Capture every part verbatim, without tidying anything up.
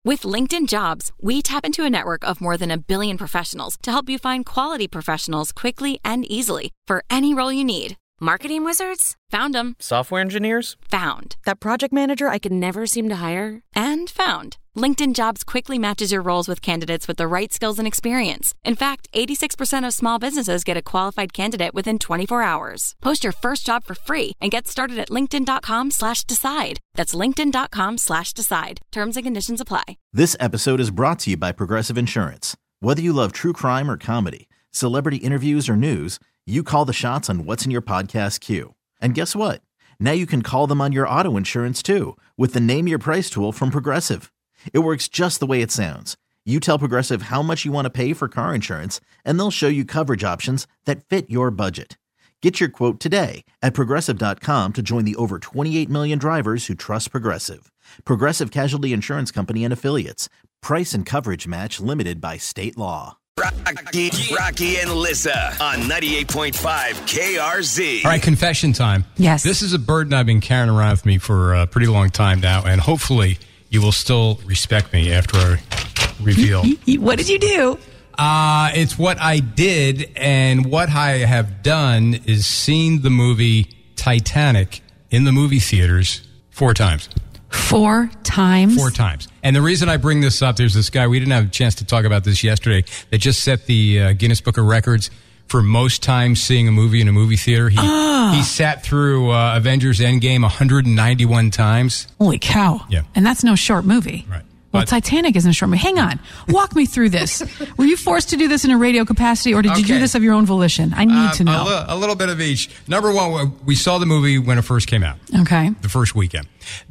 With LinkedIn Jobs, we tap into a network of more than a billion professionals to help you find quality professionals quickly and easily for any role you need. Marketing wizards? Found them. Software engineers? Found. That project manager I could never seem to hire? And found. LinkedIn Jobs quickly matches your roles with candidates with the right skills and experience. In fact, eighty-six percent of small businesses get a qualified candidate within twenty-four hours. Post your first job for free and get started at linkedin.com slash decide. That's linkedin.com slash decide. Terms and conditions apply. This episode is brought to you by Progressive Insurance. Whether you love true crime or comedy, celebrity interviews or news, you call the shots on what's in your podcast queue. And guess what? Now you can call them on your auto insurance too with the Name Your Price tool from Progressive. It works just the way it sounds. You tell Progressive how much you want to pay for car insurance, and they'll show you coverage options that fit your budget. Get your quote today at Progressive dot com to join the over twenty-eight million drivers who trust Progressive. Progressive Casualty Insurance Company and Affiliates. Price and coverage match limited by state law. Rocky, Rocky and Lissa on ninety-eight point five K R Z. All right, confession time. Yes. This is a burden I've been carrying around with me for a pretty long time now, and hopefully you will still respect me after I reveal. What did you do? Uh, it's what I did, and what I have done is seen the movie Titanic in the movie theaters four times. Four times? Four times. And the reason I bring this up, there's this guy, we didn't have a chance to talk about this yesterday, that just set the uh, Guinness Book of Records for most times seeing a movie in a movie theater. He, oh. he sat through uh, Avengers Endgame one hundred ninety-one times. Holy cow. Yeah. And that's no short movie. Right. Well, But- Titanic isn't a short movie. Hang on. Walk me through this. Were you forced to do this in a radio capacity, or did you do Okay. this of your own volition? I need Um, to know. A, li- a little bit of each. Number one, we saw the movie when it first came out. Okay. The first weekend.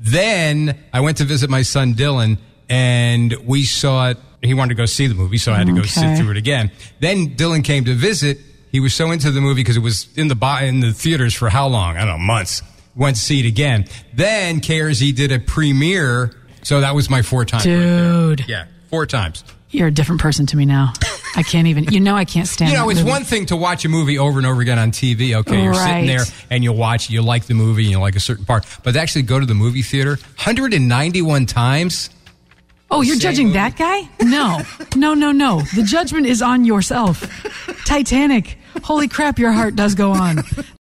Then I went to visit my son Dylan, and we saw it. He wanted to go see the movie, so I had to go Okay. sit through it again. Then Dylan came to visit. He was so into the movie because it was in the bo- in the theaters for how long? I don't know, months. Went to see it again. Then K R Z did a premiere, so that was my four times. Dude. Right there. Yeah, four times. You're a different person to me now. I can't even, you know I can't stand You know, that it's movie. one thing to watch a movie over and over again on T V. Okay, you're Right. sitting there and you watch it, you like the movie, and you like a certain part. But to actually go to the movie theater one hundred ninety-one times? Oh, you're Same judging movie. that guy? No. No, no, no. The judgment is on yourself. Titanic. Holy crap, your heart does go on.